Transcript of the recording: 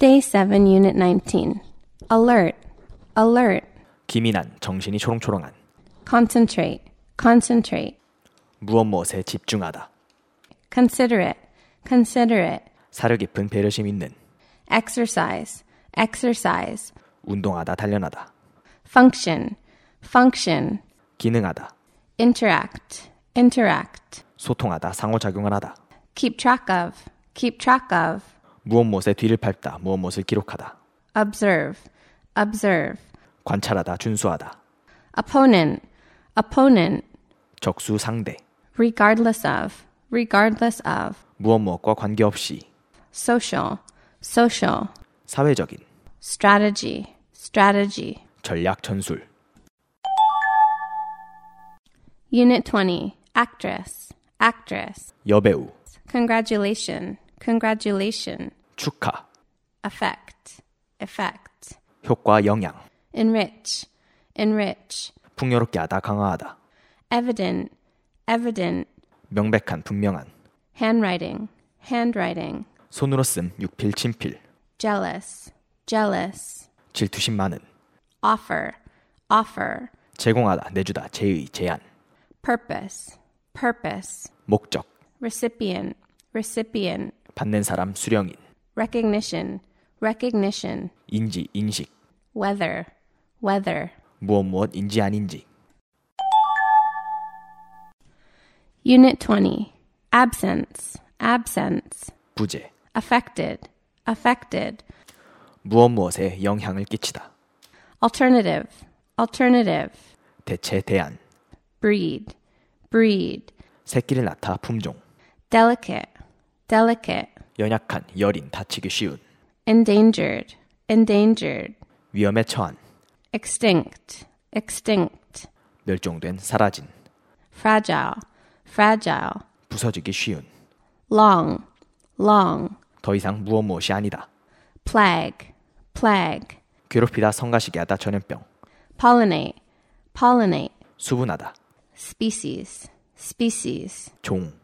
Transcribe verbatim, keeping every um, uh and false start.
Day seven, Unit nineteen. Alert, alert. 기민한, 정신이 초롱초롱한. Concentrate, concentrate. 무엇 무엇에 집중하다. Considerate, considerate. 사려 깊은 배려심 있는. Exercise, exercise. 운동하다, 단련하다. Function, function. 기능하다. Interact, interact. 소통하다, 상호작용을 하다. Keep track of, keep track of. 무엇 무엇에 뒤를 밟다, 무엇 무엇을 기록하다. Observe, observe. 관찰하다, 준수하다. Opponent, opponent. 적수, 상대. Regardless of, regardless of. 무엇 무엇과 관계없이. Social, social. 사회적인. Strategy, strategy. 전략, 전술. Unit twenty. Actress, actress. 여배우. Congratulation, congratulation. 축하. Effect, effect. 효과, 영향. Enrich, enrich. 풍요롭게 하다, 강화하다. Evident, evident. 명백한, 분명한. Handwriting, handwriting. 손으로 씀, 육필, 친필. Jealous, jealous. 질투심 많은. Offer, offer. 제공하다, 내주다, 제의, 제안. Purpose, purpose. 목적. Recipient, recipient. 받는 사람, 수령인. Recognition, recognition. 인지, 인식. Weather, weather. 무엇 무엇, 인지 아닌지. Unit twenty. Absence, absence. 부재. Affected, affected. 무엇 무엇에 영향을 끼치다. Alternative, alternative. 대체, 대안. Breed, breed. 새끼를 낳다, 품종. Delicate, delicate. 연약한, 여린, 다치기 쉬운. Endangered, endangered. 위험에 처한. Extinct, extinct. 멸종된, 사라진. Fragile, fragile. 부서지기 쉬운. Long, long. 더 이상 무엇 무엇이 아니다. Plague, plague. 괴롭히다, 성가시게 하다, 전염병. Pollinate, pollinate. 수분하다. Species, species. 종.